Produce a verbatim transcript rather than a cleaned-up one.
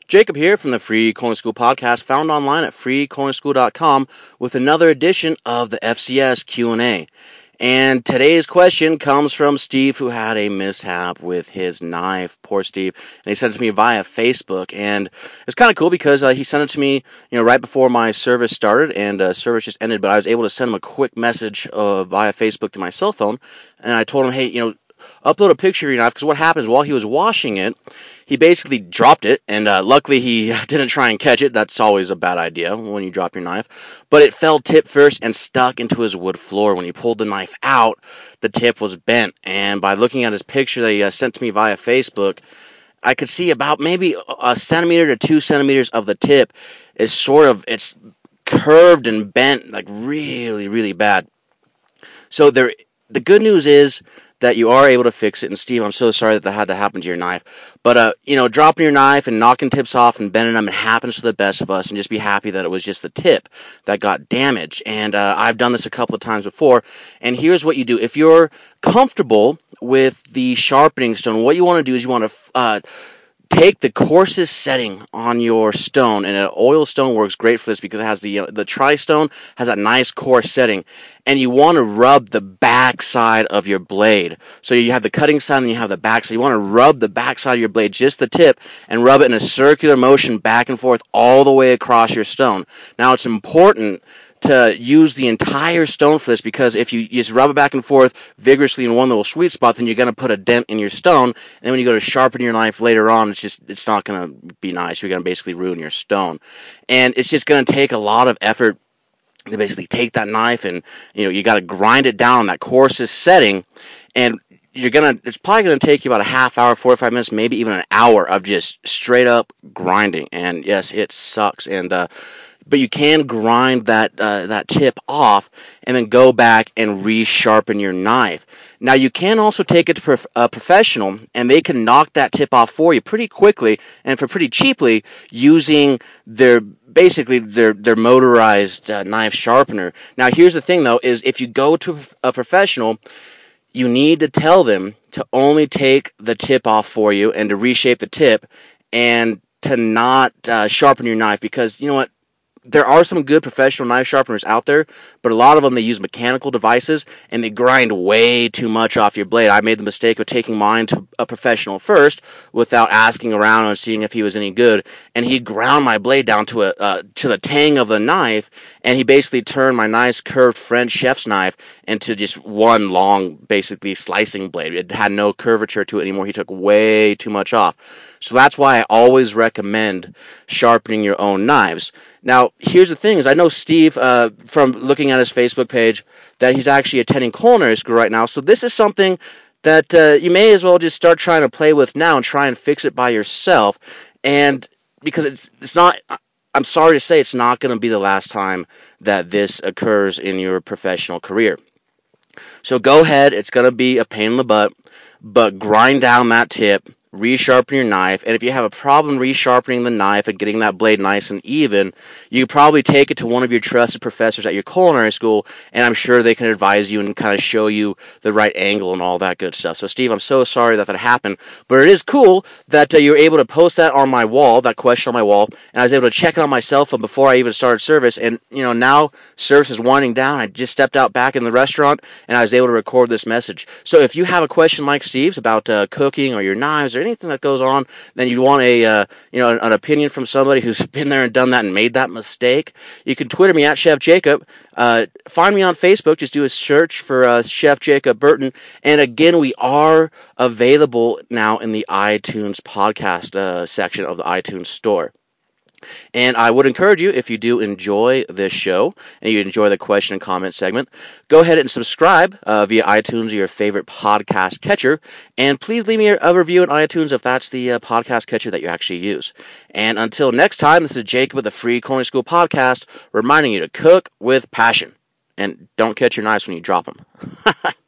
Jacob here from the Free Culinary School Podcast, found online at free culinary school dot com with another edition of the F C S Q and A. And today's question comes from Steve, who had a mishap with his knife. Poor Steve. And he sent it to me via Facebook. And it's kind of cool because uh, he sent it to me, you know, right before my service started, and uh, service just ended. But I was able to send him a quick message uh, via Facebook to my cell phone. And I told him, hey, you know, upload a picture of your knife, because what happened is while he was washing it, he basically dropped it, and uh, luckily he didn't try and catch it. That's always a bad idea when you drop your knife. But it fell tip first and stuck into his wood floor. When he pulled the knife out, the tip was bent, and by looking at his picture that he uh, sent to me via Facebook, I could see about maybe a centimeter to two centimeters of the tip is sort of, it's curved and bent, like really, really bad. So there, the good news is that you are able to fix it. And Steve, I'm so sorry that that had to happen to your knife. But, uh, you know, dropping your knife and knocking tips off and bending them, it happens to the best of us. And just be happy that it was just the tip that got damaged. And uh, I've done this a couple of times before. And here's what you do. If you're comfortable with the sharpening stone, what you want to do is you want to uh, take the coarsest setting on your stone, and an oil stone works great for this because it has the uh, the tri-stone has a nice coarse setting, and you want to rub the back side of your blade. So you have the cutting side and you have the back side. You want to rub the back side of your blade, just the tip, and rub it in a circular motion back and forth all the way across your stone. Now it's important to use the entire stone for this, because if you just rub it back and forth vigorously in one little sweet spot, then you're going to put a dent in your stone, and when you go to sharpen your knife later on, it's just it's not going to be nice. You're going to basically ruin your stone, and it's just going to take a lot of effort to basically take that knife, and you know you got to grind it down on that coarsest setting, and you're gonna it's probably going to take you about a half hour, forty-five minutes, maybe even an hour of just straight up grinding. And yes, it sucks, and uh but you can grind that uh, that tip off and then go back and re-sharpen your knife. Now, you can also take it to prof- a professional, and they can knock that tip off for you pretty quickly and for pretty cheaply using their basically their their motorized uh, knife sharpener. Now, here's the thing, though, is if you go to a professional, you need to tell them to only take the tip off for you and to reshape the tip and to not uh, sharpen your knife, because, you know what? There are some good professional knife sharpeners out there, but a lot of them, they use mechanical devices, and they grind way too much off your blade. I made the mistake of taking mine to a professional first without asking around and seeing if he was any good, and he ground my blade down to a uh, to the tang of the knife, and he basically turned my nice curved French chef's knife into just one long, basically slicing blade. It had no curvature to it anymore. He took way too much off. So that's why I always recommend sharpening your own knives. Now, here's the thing, is I know Steve, uh, from looking at his Facebook page, that he's actually attending culinary school right now. So this is something that uh, you may as well just start trying to play with now and try and fix it by yourself. And because it's it's not, I'm sorry to say, it's not going to be the last time that this occurs in your professional career. So go ahead, it's going to be a pain in the butt, but grind down that tip, resharpen your knife, and if you have a problem resharpening the knife and getting that blade nice and even, you probably take it to one of your trusted professors at your culinary school, and I'm sure they can advise you and kind of show you the right angle and all that good stuff. So, Steve, I'm so sorry that that happened, but it is cool that uh, you were able to post that on my wall, that question on my wall, and I was able to check it on my cell phone before I even started service, and, you know, now service is winding down. I just stepped out back in the restaurant, and I was able to record this message. So if you have a question like Steve's about uh, cooking or your knives or anything that goes on, then you want a uh, you know an opinion from somebody who's been there and done that and made that mistake, you can Twitter me at Chef Jacob. Uh, find me on Facebook. Just do a search for uh, Chef Jacob Burton. And again, we are available now in the iTunes podcast uh, section of the iTunes store. And I would encourage you, if you do enjoy this show and you enjoy the question and comment segment, go ahead and subscribe uh, via iTunes or your favorite podcast catcher. And please leave me a review on iTunes if that's the uh, podcast catcher that you actually use. And until next time, this is Jacob with the Free Culinary School Podcast, reminding you to cook with passion. And don't catch your knives when you drop them.